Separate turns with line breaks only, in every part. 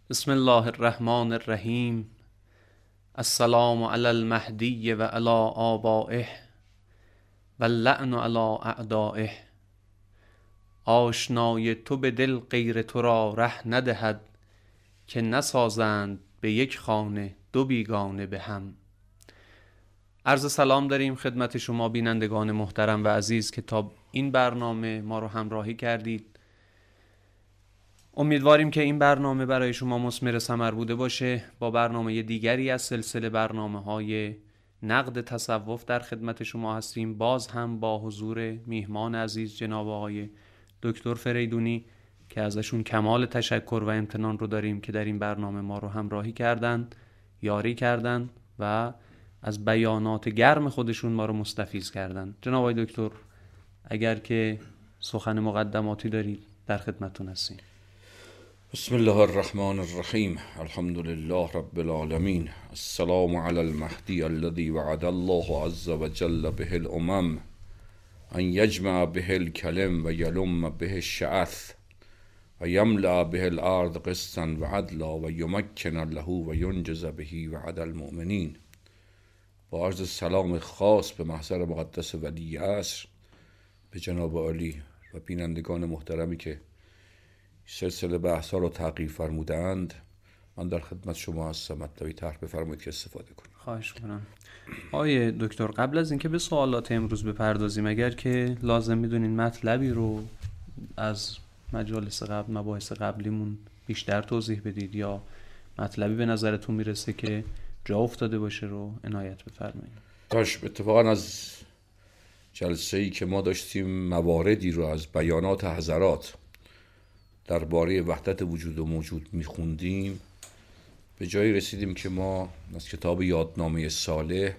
بسم الله الرحمن الرحیم. السلام علی المهدی و علی آبائه و اللعن علی اعدائه. آشنای تو به دل غیر تو را ره ندهد، که نسازند به یک خانه دو بیگانه به هم. عرض سلام داریم خدمت شما بینندگان محترم و عزیز که تا این برنامه ما رو همراهی کردید. امیدواریم که این برنامه برای شما مثمر ثمر بوده باشه. با برنامه دیگری از سلسله برنامه‌های نقد تصوف در خدمت شما هستیم، باز هم با حضور میهمان عزیز جناب آقای دکتر فریدونی که ازشون کمال تشکر و امتنان رو داریم که در این برنامه ما رو همراهی کردند، یاری کردند و از بیانات گرم خودشون ما رو مستفیض کردند. جناب آقای دکتر اگر که سخن مقدماتی دارید در خدمتتون هستیم.
بسم الله الرحمن الرحیم. الحمد لله رب العالمین. السلام علی المهدی الذی وعد الله عز وجل به الامم ان یجمع به الکلم و یلم به الشعث و یملأ به الارض قسطا و عدلا و یمکن له و ینجز به وعد المؤمنین. با عرض سلام خاص به محضر مقدس ولی عصر، به جناب عالی و بینندگان محترمی که سلسله بحث ها رو تعقیب فرمودند، من در خدمت شما هستم. مطلبی طرح بفرمایید که استفاده کنیم.
خواهش کنم. آقای دکتر قبل از اینکه به سوالات امروز بپردازیم، اگر که لازم میدونین مطلبی رو از مجالس قبل، مباحث قبلیمون بیشتر توضیح بدید یا مطلبی به نظرتون میرسه که جا افتاده باشه رو عنایت بفرمایید.
داشت اتفاقا از جلسه‌ای که ما داشتیم مواردی رو از بیانات حضرات درباره وحدت وجود و موجود میخوندیم، به جایی رسیدیم که ما از کتاب یادنامه صالح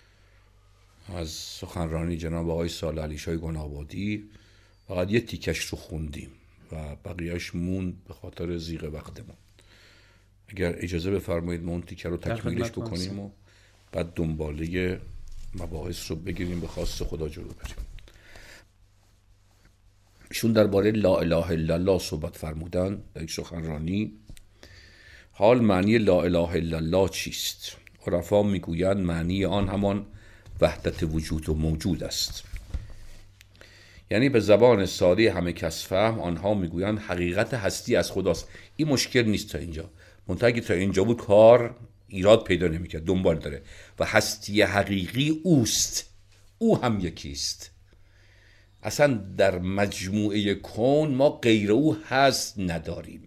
از سخنرانی جناب آقای صالح علی شاه گنابادی فقط یه تیکش رو خوندیم و بقیهش موند به خاطر ضیق وقتمون. اگر اجازه بفرمایید ما اون تیکه رو تکمیلش بکنیم و بعد دنباله مباحث رو بگیریم، به خواست خدا جلو بریم. ایشون درباره لا اله الا الله صحبت فرمودن در یک سخنرانی. حال معنی لا اله الا الله چیست؟ عرفا میگویند معنی آن همان وحدت وجود و موجود است. یعنی به زبان ساده همه کس فهم آنها میگویند حقیقت هستی از خداست. این مشکل نیست تا اینجا، منتها تا اینجا بود کار ایراد پیدا نمیکرد، دنبال داره. و هستی حقیقی اوست، او هم یکیست. اصلا در مجموعه کون ما غیر او هست نداریم.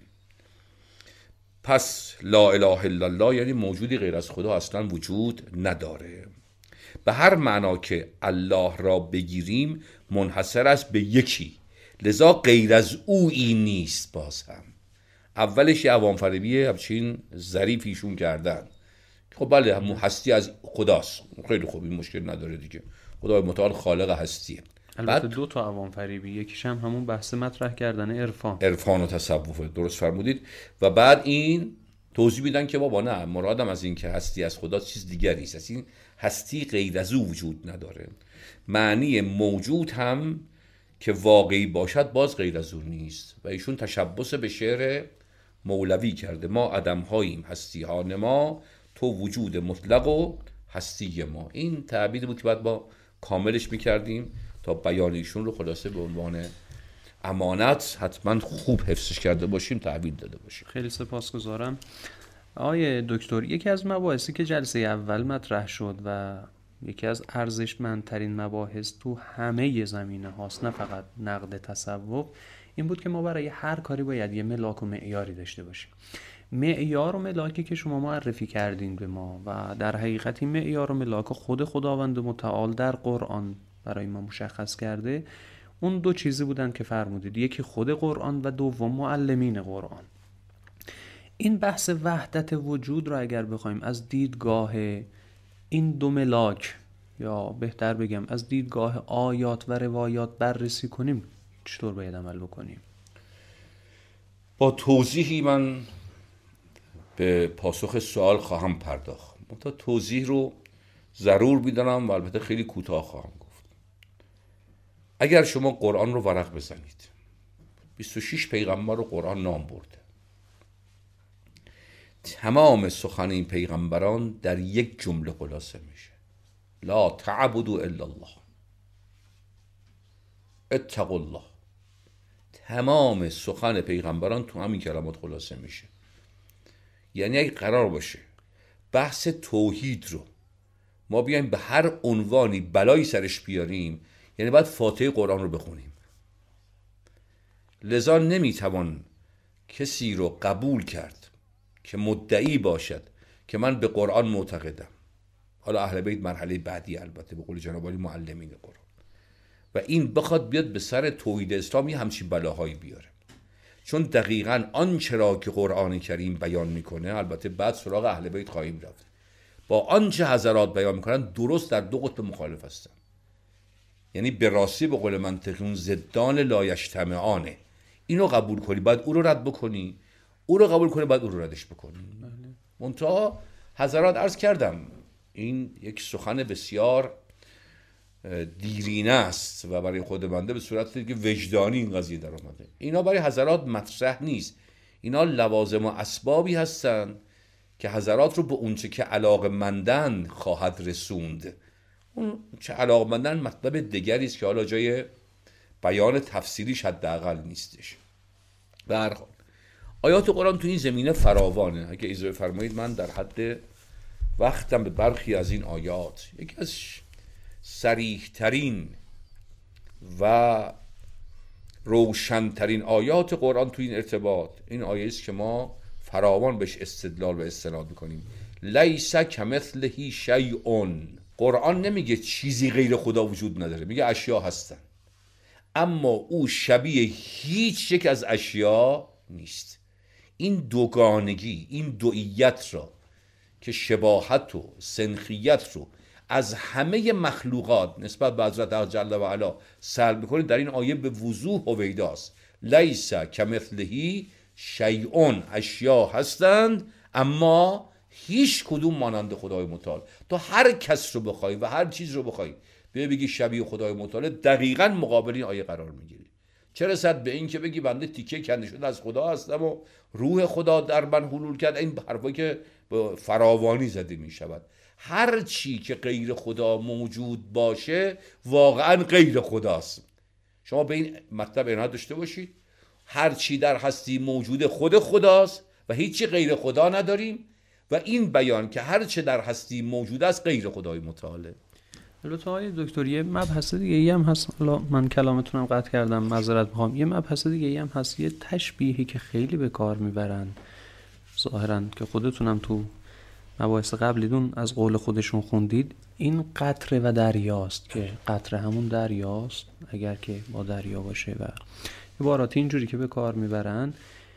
پس لا اله الا الله یعنی موجودی غیر از خدا اصلا وجود نداره. به هر معنا که الله را بگیریم منحصر است به یکی، لذا غیر از او این نیست. باز هم اولش یه عوام فریبی همچین ظریفیشون کردن. خب بله هستی از خداست، خیلی خوب، این مشکل نداره دیگه، خدا متعال خالق هستیه.
البته دو تا عوام فریبی، یکیش هم همون بحث مطرح کردن عرفان
و تصوفه، درست فرمودید. و بعد این توضیح میدن که بابا نه، مرادم از این که هستی از خدا چیز دیگری است، از این هستی غیر از او وجود نداره. معنی موجود هم که واقعی باشد باز غیر از او نیست. و ایشون تشبث به شعر مولوی کرده: ما عدم هاییم هستی ها نما، تو وجود مطلق و هستی ما. این تعبیر بود که بعد با کاملش میکردیم تا بیان ایشون رو خلاصه به عنوان امانت حتما خوب حفظش کرده باشیم، تعبیر داده باشیم.
خیلی سپاسگزارم. آقای دکتر، یکی از مباحثی که جلسه اول مطرح شد و یکی از ارزشمندترین مباحث تو همه زمینه هاست، نه فقط نقد تصوف، این بود که ما برای هر کاری باید یه ملاک و معیاری داشته باشیم. معیار و ملاکی که شما معرفی کردین به ما و در حقیقت این معیار و ملاک خود خداوند متعال در قرآن برای ما مشخص کرده، اون دو چیزی بودن که فرمودید، یکی خود قرآن و دوم معلمین قرآن. این بحث وحدت وجود رو اگر بخوایم از دیدگاه این دو ملاک، یا بهتر بگم از دیدگاه آیات و روایات بررسی کنیم، چطور باید عمل بکنیم؟
با توضیحی من به پاسخ سوال خواهم پرداخت، منتها توضیح رو ضرور می‌دانم و البته خیلی کوتاه خواهم گفت. اگر شما قرآن رو ورق بزنید، 26 پیغمبر رو قرآن نام برده. تمام سخن این پیغمبران در یک جمله خلاصه میشه: لا تعبدوا الا الله، اتقوا الله. تمام سخن پیغمبران تو همین کلمات خلاصه میشه. یعنی اگه قرار باشه بحث توحید رو ما بیایم به هر عنوانی بلایی سرش بیاریم، یعنی باید فاتحه قرآن رو بخونیم. لذا نمیتوان کسی رو قبول کرد که مدعی باشد که من به قرآن معتقدم، حالا اهل بیت مرحله بعدی البته به قول جناب عالی معلمین قرآن، و این بخواد بیاد به سر توحید اسلامی همچین بلاهایی بیاره. چون دقیقاً آنچه را که قرآن کریم بیان میکنه، البته بعد سراغ اهل بیت خواهیم رفت، با آنچه حضرات بیان میکنن درست در دو قطب مخالف هستن. یعنی به راستی به قول منطقی اون ضدان لایجتمعانه. اینو قبول کنی بعد او رو رد بکنی، او رو قبول کنی بعد او رو ردش بکنی. منتها حضرات عرض کردم این یک سخن بسیار دیرینه است و برای خود بنده به صورت که وجدانی این قضیه در آمده. اینا برای حضرات مطرح نیست. اینا لوازم و اسبابی هستن که حضرات رو به اونچه که علاقمندن خواهد رسوند. اون چه علاقمندن مطلب دیگری است که حالا جای بیان تفسیریش حداقل نیستش. به هر حال آیات قرآن تو این زمینه فراوانه. اگه اجازه فرمایید من در حد وقتم به برخی از این آیات، یکی از صریح‌ترین و روشن‌ترین آیات قرآن تو این ارتباط این آیه است که ما فراوان بهش استدلال و استناد می‌کنیم: لیس کمثله شیء. قرآن نمیگه چیزی غیر خدا وجود نداره، میگه اشیا هستن، اما او شبیه هیچ یک از اشیا نیست. این دوگانگی، این دوئیت را که شباهت و سنخیت رو از همه مخلوقات نسبت به حضرت جل و علا سلب می‌کنید، در این آیه به وضوح هویداست. لیس کمثله شیء. اشیا هستند اما هیچ کدوم مانند خدای متعال. تو هر کس رو بخوای و هر چیز رو بخوای بگی شبیه خدای متعال، دقیقاً مقابل این آیه قرار میگیری. چه رسد به این که بگی بنده تیکه کنده شده از خدا هستم و روح خدا در من حلول کرد. این حرفایی که به فراوانی زده می شود. هر چی که غیر خدا موجود باشه واقعاً غیر خداست. شما به این مطلب عنایت داشته باشید. هر چی در هستی موجود خود خداست و هیچی غیر خدا نداریم، و این بیان که هر چه در هستی موجود است غیر خدای متعاله.
البته آقای دکتر یه مبحث دیگه هم هست، حالا من کلامتونم قطع کردم معذرت میخوام. یه مبحث دیگه هم هست، یه تشبیهی که خیلی به کار میبرن ظاهرا که خودتونم تو مباحث قبلیدون از قول خودشون خوندید، این قطره و دریاست که قطره همون دریاست اگر که با دریا باشه، و عبارات اینجوری که به کار میبرن.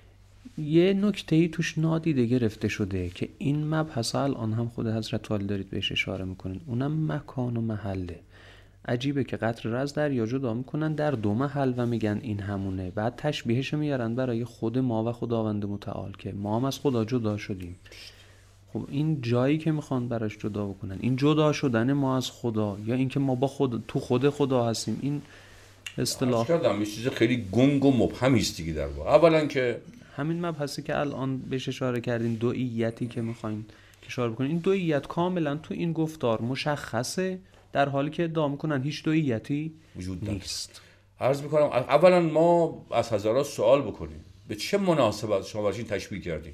یه نکته‌ای توش نادیده گرفته شده که این مبحث الان هم خود حضرت عالی دارید بهش اشاره میکنین، اونم مکان و محله. عجیبه که قطره را از دریا جدا میکنن در دو محل و میگن این همونه، بعد تشبیهش میارن برای خود ما و خداوند متعال که ما هم از خدا جدا شدیم. خب این جایی که میخوان براش جدا بکنن، این جدا شدن ما از خدا یا اینکه ما با خود تو خود خدا هستیم، این اصطلاح
یه چیز خیلی گنگ و مبهمی است دیگه. در واقع اولا که
همین مبحثی که الان بهش اشاره کردین، دوئیتی که میخواین اشاره بکنین، این دوئیت کاملا تو این گفتار مشخصه، در حالی که ادعا میکنن هیچ دوئیتی وجود نیست.
عرض میکنم اولا ما از حضرات سوال بکنیم به چه مناسبت شما برای این تشبیه کردین؟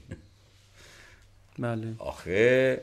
بله.
آخه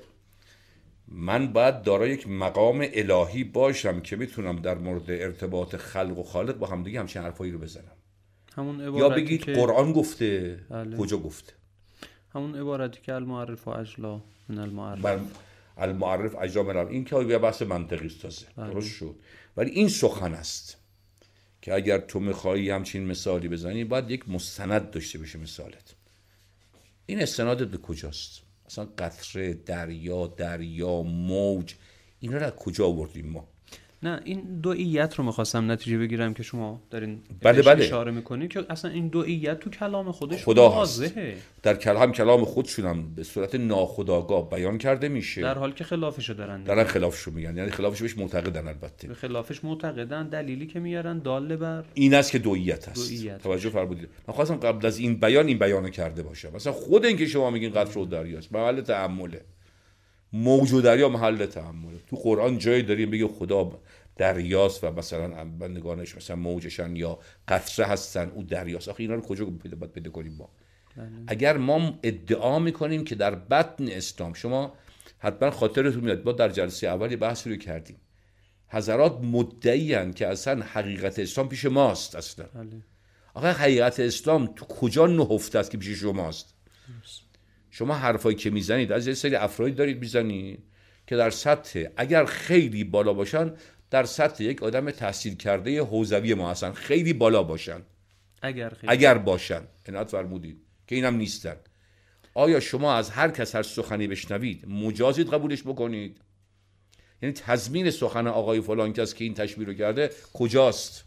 من باید دارای یک مقام الهی باشم که میتونم در مورد ارتباط خلق و خالق با هم دیگه همچین حرفایی رو بزنم.
همون
یا بگید که قرآن گفته.
بله.
کجا گفته؟
همون عبارتی که المعرف اجلا من المعرف،
المعرف اجلا من این که یه بحث منطقی است تازه. درست شد. ولی این سخن است که اگر تو میخوایی همچین مثالی بزنی باید یک مستند داشته باشه مثالت. این استنادت به کجاست؟ اصلا قطره، دریا، موج، اینا رو از کجا آوردیم ما؟
نه این دوئیت رو میخواستم نتیجه بگیرم که شما دارین
بله
اشاره میکنید که اصلا این دوئیت تو کلام خودش
خدا
واضحه،
در کلام خودشون هم به صورت ناخودآگاه بیان کرده میشه،
در حال که خلافشو
دارن خلافشو میگن، یعنی خلافش بهش معتقدن. البته
به خلافش معتقدن، دلیلی که میارن داله بر
این است که دوئیت هست. توجه فرمودید. من خواستم قبل از این بیانو کرده باشم. مثلا خود این که شما میگین قطره و دریاست محل تأمله، موج و دریا محل تأمله. تو قرآن جایی داریم بگه خدا دریاست و مثلا بندگانش مثلا موجشن یا قطره هستن او دریاست. آخه اینا رو کجا باید پیدا کنیم ما؟ اگر ما ادعا میکنیم که در بطن اسلام، شما حتما خاطرتون میاد ما در جلسه اول بحثی رو کردیم، حضرات مدعی هستند که اصلا حقیقت اسلام پیش ماست. اصلا آخه حقیقت اسلام تو کجا نهفته است که پیش شماست؟ شما حرفایی که میزنید از یه سری افرادی دارید میزنید که در سطح، اگر خیلی بالا باشن، در سطح یک آدم تحصیل کرده حوزوی ما هستن، خیلی بالا باشن، اگر باشن، عنایت فرمودید که اینم نیستن. آیا شما از هر کس هر سخنی بشنوید مجازید قبولش بکنید؟ یعنی تضمین سخن آقای فلان کس که این تشبیه رو کرده کجاست؟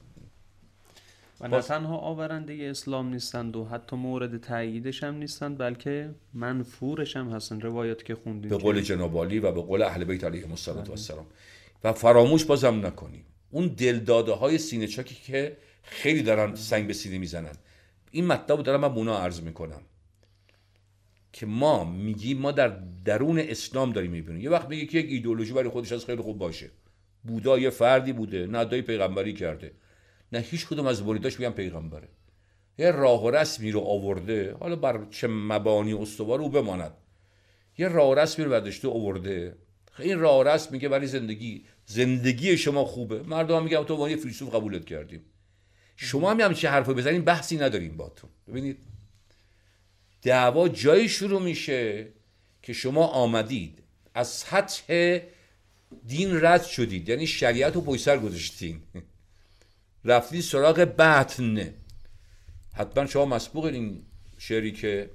و نه تنها آورنده اسلام نیستند و حتی مورد تأییدش هم نیستند، بلکه منفورش هم هستن. روایات که خوندیم
به قول جناب عالی و به قول اهل بیت علیهم السلام. و فراموش بازم نکنیم اون دلداده های سینه چاکی که خیلی دارن سنگ به سینه میزنن. این مطلب رو دارم من اونا عرض میکنم که ما میگیم ما در درون اسلام داریم میبینیم. یه وقت میگه که یک ایدئولوژی برای خودش از خیلی خوب باشه، بودا یه فردی بوده، نه ادعای پیغمبری کرده، نه هیچ کدوم از مریداش میگن پیغمبره، یه راه و رسمی رو آورده، حالا بر چه مبانی استوار او بماند، یه راه و رسمی رو برداشته آورده. این راه و رسم میگه برای زندگی شما خوبه، مردم میگن تو ما یه فیلسوف قبولت کردیم. شما هم چه حرفو بزنین بحثی نداریم باهاتون. ببینید دعوا جایی شروع میشه که شما آمدید از سطح دین رد شدید، یعنی شریعت رو پشت سر گذاشتین، رفتید سراغ بطن. حتما شما مسبوق این شعری که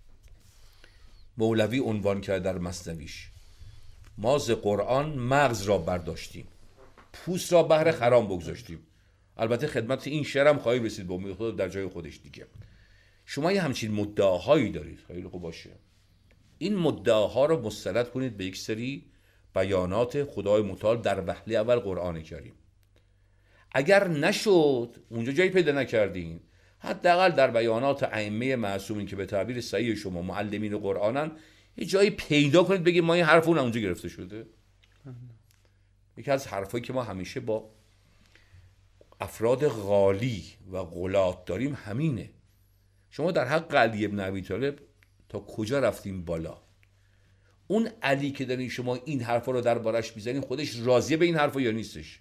مولوی عنوان کرد در مثنویش، ما ز قرآن مغز را برداشتیم، پوست را بهر خرام بگذاشتیم. البته خدمت این شعر هم خواهی رسید به امید خدا در جای خودش دیگه. شما یه همچین مدعاهایی دارید، خیلی خوب باشه، این مدعاها رو مستند کنید به یک سری بیانات خدای متعال در وهله اول قرآن کریم. اگر نشد، اونجا جایی پیدا نکردین، حداقل در بیانات ائمه معصومین که به تعبیر صحیح شما معلمین قرآنن، یه جایی پیدا کنید بگید ما این حرف اون اونجا گرفته شده. یکی از حرفایی که ما همیشه با افراد غالی و غلات داریم همینه. شما در حق علی ابن ابی طالب تا کجا رفتیم بالا؟ اون علی که دارین شما این حرفا رو دربارش میزنین، خودش راضیه به این حرفا یا نیستش؟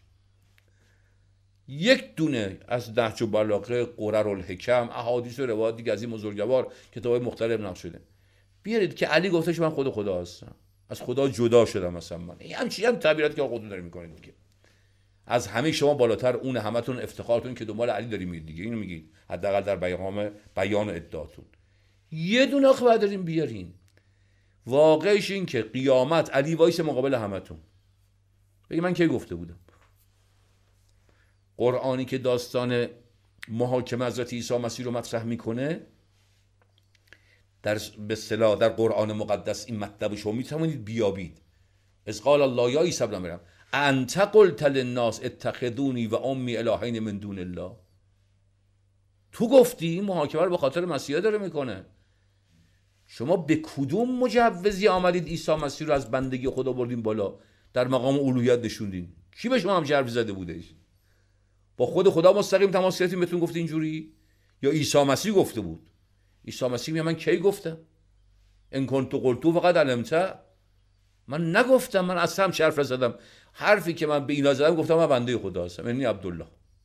یک دونه از نهج البلاغه، قرر الحکم، احادیث و روایات دیگه از این بزرگوار کتابای مختلف نقل شده، بیارید که علی گفتش من خود خدا هستم، از خدا جدا شدم مثلا. من این هم تعبیراتی که خودتون دارین میکنید دیگه. از همه شما بالاتر اون همتون افتخارتون که دنبال علی دارین میرید دیگه. اینو میگید حداقل در بیان ادعاتون. یه دونه آخه بعد دارین بیارین. واقعش این که قیامت علی وایس مقابل همتون بگی من کی گفته بودم؟ قرآنی که داستان محاکمه حضرت عیسی مسیح رو مطرح میکنه، در به اصطلاح در قرآن مقدس این مطلب شما میتونید بیابید. اذ قال الله یا عیسی ابن مریم انت قلت للناس اتخذونی و امی الهین من دون الله. تو گفتی. این محاکمه رو به خاطر مسیح داره میکنه. شما به کدوم مجوزی آمدید عیسی مسیح رو از بندگی خدا بردین بالا، در مقام الوهیت نشوندین؟ کی به شما هم حرفی زده بودش؟ با خود خدا مستقیم تماس گرفتین بهتون گفت اینجوری؟ یا عیسی مسیح گفته بود؟ عیسی مسیح میگه من کی گفتم؟ ان کنت قلت فقط علمت. من نگفتم، من اصلا هم حرف زدم. حرفی که من به اینا زدم گفتم من بنده خدا هستم، انی عبدالله.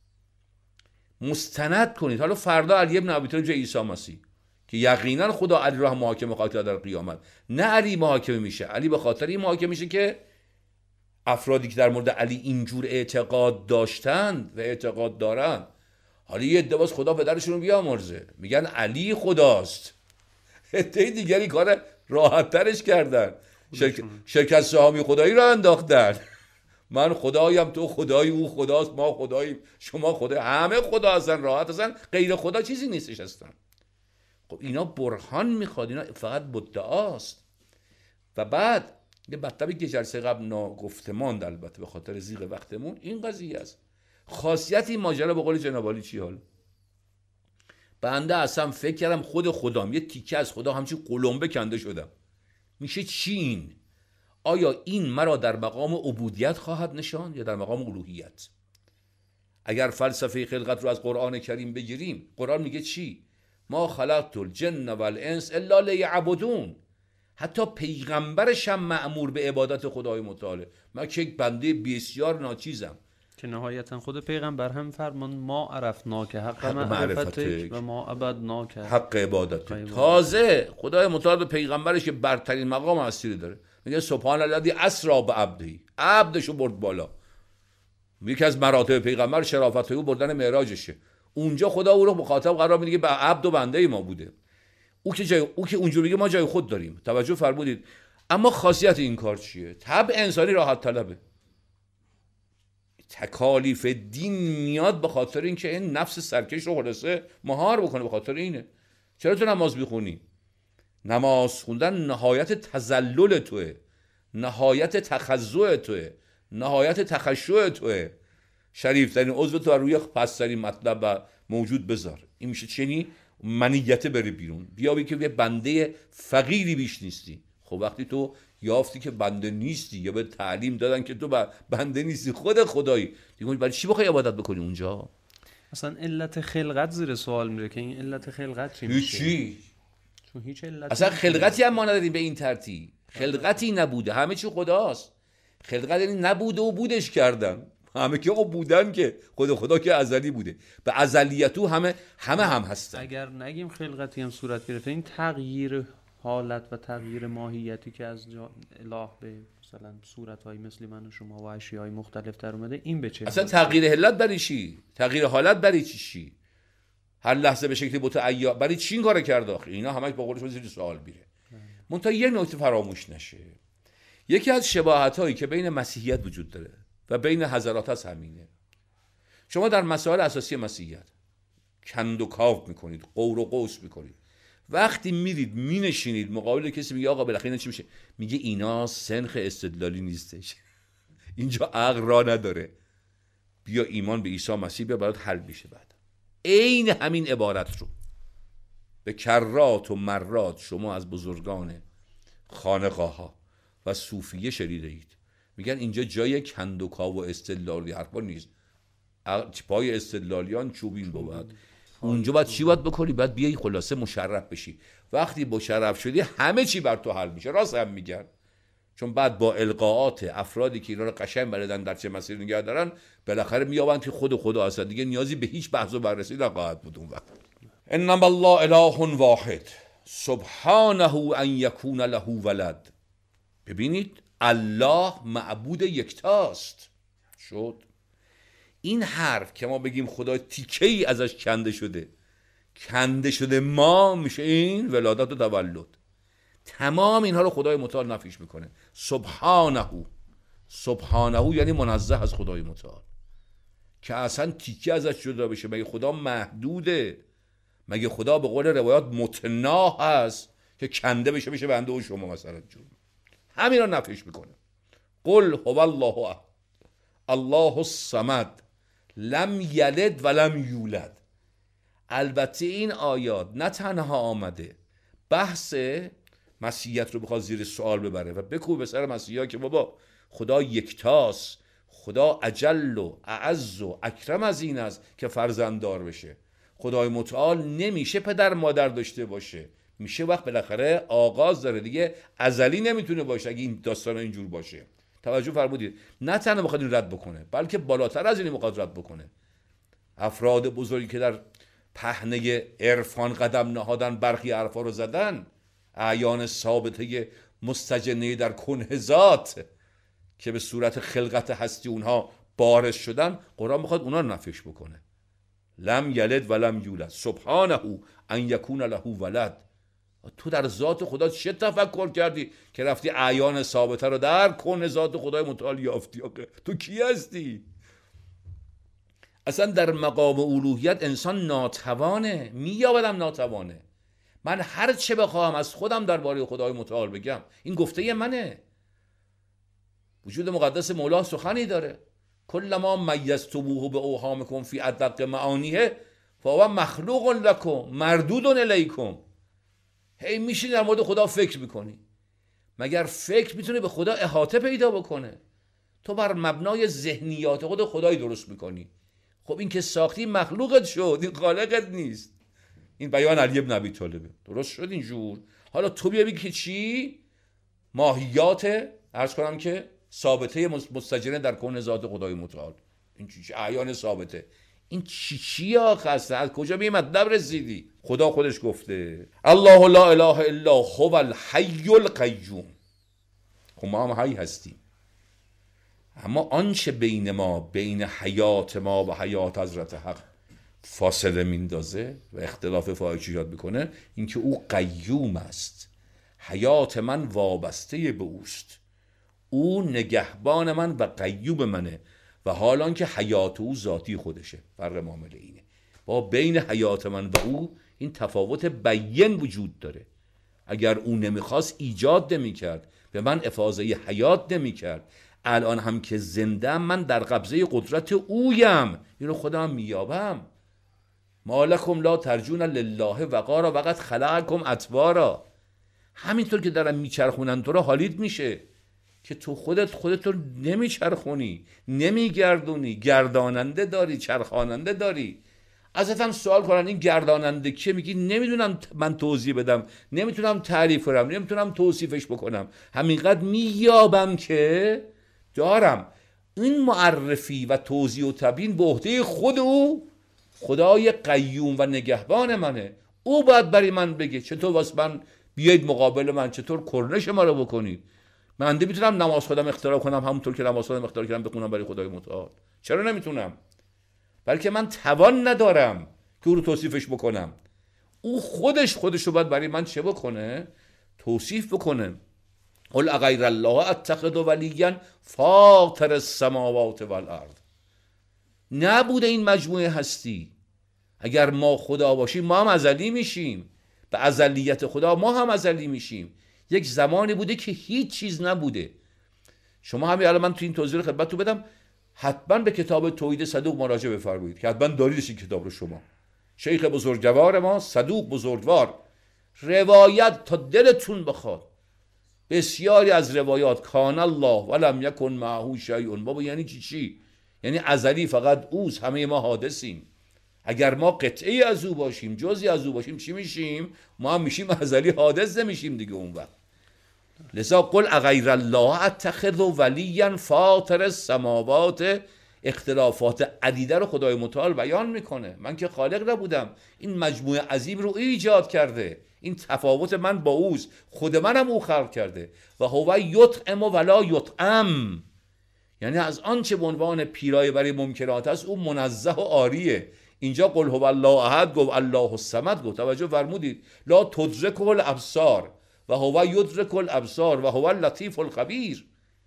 مستند کنید. حالا فردا علی ابن ابی طالب جای عیسی مسیح که یقینا خدا علی را محاکمه خواهد کرد در قیامت، نه علی محاکمه میشه. علی به خاطر این محاکمه میشه که افرادی که در مورد علی اینجور اعتقاد داشتند و اعتقاد دارند، حالا یه عده خدا پدرشون رو بیامرزه میگن علی خداست، عده دیگری کار راحت ترش کردن، شرکت سهامی خدایی رو انداختن. من خدایم، تو خدایی، او خداست، ما خداییم، شما خدا، همه خدا هستن، راحت هستن، غیر خدا چیزی نیستش هستن. خب اینا برهان میخواد، اینا فقط مدعاست. و بعد یه مطلبی که جلسه قبل ناگفته ماند، البته به خاطر زیغ وقتمون، این قضیه است. خاصیت این ماجرا به قول جناب عالی چی حال؟ بنده اصلا فکر کردم خود خدام، یه تیکه از خدا همچین قلمبه کنده شدم. میشه چی این؟ آیا این مرا در مقام عبودیت خواهد نشان یا در مقام الوهیت؟ اگر فلسفه خلقت رو از قرآن کریم بگیریم، قرآن میگه چی؟ ما خلقت الجن والانس الا لیعبدون. حتی پیغمبرش هم مأمور به عبادت خدای متعاله. من که یک بنده بسیار ناچیزم
که نهایتا خود پیغمبر هم فرمان ما عرفنا که حق معرفتک و ما عبدنا که
حق عبادت. تازه خدای متعال به پیغمبرش که برترین مقام هستی داره، میگه سبحان الذی اسری بعبده، عبدشو برد بالا. یکی از مراتب پیغمبر شرافت او بردن معراجشه. اونجا خدا او رو مخاطب قرار میده که به عبد و بنده ما بوده. او که اونجوری میگه ما جای خود داریم. توجه فرمودید. اما خاصیت این کار چیه؟ طبع انسانی راحت طلبه. تکالیف دین میاد به خاطر اینکه این نفس سرکش رو خلاصه مهار بکنه. به خاطر اینه. چرا تو نماز میخونی؟ نماز خوندن نهایت تذلل توه، نهایت تخضع توه، نهایت تخشع توه. شریفترین عضو تو روی پسترین مطلب و موجود بذار. این میشه چنی؟ منیت بری بیرون، بیابی که یه بنده فقیری بیش نیستی. خب وقتی تو یافتی که بنده نیستی، یا به تعلیم دادن که تو بنده نیستی، خود خدایی، دیگه برای چی بخوای عبادت بکنی اونجا؟
اصلا علت خلقت زیر سوال میره که این علت خلقت چی میشه؟
هیچی.
چون هیچ علت
اصلا خلقتی هم ما نداریم به این ترتیب. خلقتی نبوده، همه چی خداست. خلقت یعنی نبوده و بودش کردن. همه که بودن که خدا که ازلی بوده، به ازلیتو همه هستن.
اگر نگیم خلقتی هم صورت گرفته، این تغییر حالت و تغییر ماهیتی که از اله به مثلا صورت‌های مثل من و شما و اشیاء مختلف در اومده، این به چه؟
اصلا تغییر حالت برای چی؟ تغییر حالت برای چی؟ هر لحظه به شکلی متعیا برای چی این کارو کرد؟ آخه اینا همش با قولش زیر سوال میره. منتها یه نکته فراموش نشه. یکی از شباهت‌هایی که بین مسیحیت وجود داره و بین حضرات هست همینه. شما در مسائل اساسی مسیحیت کند و کاو میکنید، قور و قوس میکنید. وقتی میرید مینشینید مقابل کسی میگه آقا بالاخره اینا چی میشه؟ میگه اینا سنخ استدلالی نیستش. اینجا عقل را نداره. بیا ایمان به عیسی مسیح بیا برات حل میشه. بعد عین همین عبارت رو به کرات و مرات شما از بزرگان خانقاه‌ها و صوفیه شنیده اید. میگن اینجا جای کندوکا و استدلالی حرفا نیست. پای استدلالیان چوبین بود. اونجا باید چی باید بکنی؟ باید بیایی خلاصه مشرف بشی. وقتی مشرف شدی همه چی بر تو حل میشه. راست هم میگن. چون بعد با القاءات افرادی که اینا رو قشنگ بلدن در چه مسیر نگه دارن، بالاخره میابند که خدا هست. دیگه نیازی به هیچ بحث و بررسی نخواهد بود اون وقت. انما الله اله واحد سبحانه ان یکون له ولد. ببینید الله معبود یکتاست. شد این حرف که ما بگیم خدا تیکه ای ازش کنده شده ما میشه این ولادت و تولد. تمام اینها رو خدای متعال نفیش میکنه. سبحانه یعنی منزه از خدای متعال که اصلا تیکه ازش جدا بشه. مگه خدا محدوده؟ مگه خدا به قول روایات متناهی هست که کنده بشه بنده و شما مثلا جون؟ همین رو نفیش میکنه. قل هو الله احد الله الصمد لم یلد ولم یولد. البته این آیات نه تنها آمده بحث مسیحیت رو بخواد زیر سوال ببره و بکوب به سر مسیحا که بابا خدا یکتاست، خدا اجل و اعز و اکرم از این است که فرزنددار بشه. خدای متعال نمیشه پدر مادر داشته باشه، میشه وقت بالاخره آغاز داره دیگه، ازلی نمیتونه باشه اگه این داستان اینجور باشه. توجه فرمودید؟ نه تنها بخواد این رد بکنه بلکه بالاتر از این میخواد رد بکنه. افراد بزرگی که در پهنه عرفان قدم نهادن، برخی حرفا رو زدن، اعیان ثابته مستجنه در کنه ذات که به صورت خلقت هستی اونها بارز شدن، قرآن میخواد اونا رو نفیش بکنه. لم یلد ولم یولد سبحانه ان یکون له ولد. تو در ذات خدا چه تفکر کردی که رفتی اعیان ثابته رو در کن ذات خدای متعال یافتی؟ تو کی هستی؟ اصلا در مقام الوهیت انسان ناتوانه، میابدم ناتوانه. من هر چه بخواهم از خودم درباره خدای متعال بگم، این گفته منه. وجود مقدس مولا سخنی داره، کلما میزتموه به اوهامکم فی ادق معانیه فهو مخلوق لکم مردود الیکم. هی میشینی در مورد خدا فکر میکنی، مگر فکر میتونه به خدا احاطه پیدا بکنه؟ تو بر مبنای ذهنیات خود خدای درست میکنی. خب این که ساختی مخلوقت شد، این خالقت نیست. این بیان علی بن ابی طالبه. درست شد اینجور. حالا تو بیا بگی که چی؟ ماهیات عرض کنم که ثابته مستجره در کون ذات خدای متعال. این چی؟ اعیان ثابته. این چی آخه هسته؟ از کجا به این مطلب رسیدی؟ خدا خودش گفته الله لا اله الا هو الحی القیوم. خب ما هم حی هستیم، اما آنچه بین ما، بین حیات ما و حیات حضرت حق فاصله میندازه و اختلاف فاحش ایجاد میکنه، اینکه او قیوم است. حیات من وابسته به اوست، او نگهبان من و قیوم منه، و حالان که حیات او ذاتی خودشه. فرق معامله اینه. با بین حیات من و او این تفاوت بیان وجود داره. اگر او نمیخواست ایجاد نمیکرد، به من افاضه حیات نمیکرد. الان هم که زنده من در قبضه قدرت اویم، اینو خودم مییابم. مالکم لا ترجون لله وقارا وقد خلقکم اطوارا. همینطور که دارن میچرخونن تو رو، حالیت میشه که تو خودت رو نمیچرخونی، نمیگردونی، گرداننده داری، چرخاننده داری. ازت هم سوال کنن این گرداننده که میگی نمیدونم من توضیح بدم، نمیتونم تعریف کنم، نمیتونم توصیفش بکنم. همینقدر مییابم که دارم. این معرفی و توضیح و تبیین به عهده خود او، خدای قیوم و نگهبان منه. او باید برای من بگه چطور واسه من بیاید مقابل من، چطور کرنش ما رو بکنید. من میتونم نماز خودم اختراع کنم همونطور که نماز خودم اختراع کردم بخونم برای خدای متعال؟ چرا نمیتونم؟ بلکه من توان ندارم که او رو توصیفش بکنم. او خودش رو باید برای من چه بکنه؟ توصیف بکنه. قل اغیر الله اتخذ ولیا فاطر السماوات والارض. نبوده این مجموعه هستی. اگر ما خدا باشیم ما هم ازلی میشیم، به ازلیت خدا ما هم ازلی میشیم. یک زمانی بوده که هیچ چیز نبوده. شما همین الان من تو این توضیح خدمتتون بدم، حتما به کتاب توحید صدوق مراجعه بفرمایید که حتما داریدش این کتاب رو. شما شیخ بزرگوار ما صدوق بزرگوار روایت تا دلتون بخواد، بسیاری از روایات کان الله ولم یکن معه شیء. بابا یعنی چی؟ یعنی ازلی فقط اوست، همه ما حادثیم. اگر ما قطعی از او باشیم، جزئی از او باشیم، چی میشیم؟ ما هم میشیم ازلی، حادث نمیشیم دیگه اون وقت. لذا قل اغیر الله اتخذ ولیا فاطر السماوات. اختلافات عدیده رو خدای متعال بیان میکنه. من که خالق نبودم، این مجموعه عظیم رو ایجاد کرده. این تفاوت من با اوست، خود منم او خلق کرده. و هو یطعم ولا یطعم، یعنی از آنچه به عنوان پیرایه برای ممکنات است او منزه و عاریه. اینجا قل هو الله احد گفت، الله الصمد گفت. توجه فرمودید؟ لا تدرک الابصار و هو یدرک الابصار و هو اللطیف الخبیر.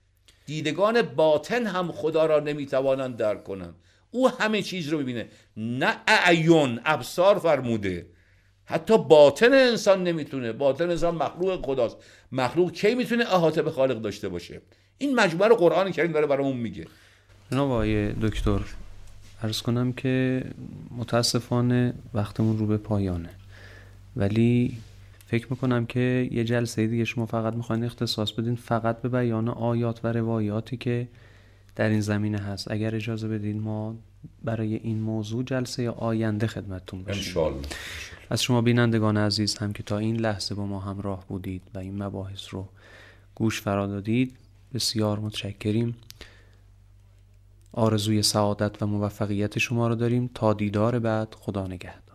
دیدگان باطن هم خدا را نمیتوانند درک کنند. او همه چیز رو میبینه، نه اعیون، ابصار فرموده. حتی باطن انسان نمیتونه. باطن انسان مخلوق خداست. مخلوق کی میتونه احاطه به خالق داشته باشه؟ این مجموعه رو قرآن کریم داره برامون میگه.
جناب آقای دکتر، عرض کنم که متاسفانه وقتمون رو به پایانه، ولی فکر میکنم که یه جلسه دیگه شما فقط میخواین اختصاص بدین فقط به بیان آیات و روایاتی که در این زمینه هست. اگر اجازه بدین ما برای این موضوع جلسه آینده خدمتتون باشیم
انشالله.
از شما بینندگان عزیز هم که تا این لحظه با ما همراه بودید و این مباحث رو گوش فرا دادید بسیار متشکریم. آرزوی سعادت و موفقیت شما رو داریم. تا دیدار بعد، خدا نگهدار.